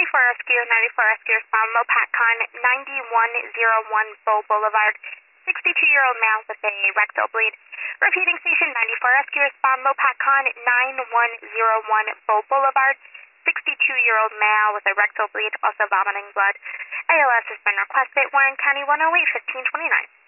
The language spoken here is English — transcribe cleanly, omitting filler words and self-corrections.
94 Rescue, 94 Rescue respond, Lopatcon, 9101 Bow Boulevard, 62-year-old male with a rectal bleed. Repeating station, 94 Rescue respond, Lopatcon, 9101 Bow Boulevard, 62-year-old male with a rectal bleed, also vomiting blood. ALS has been requested, Warren County 108, 1529.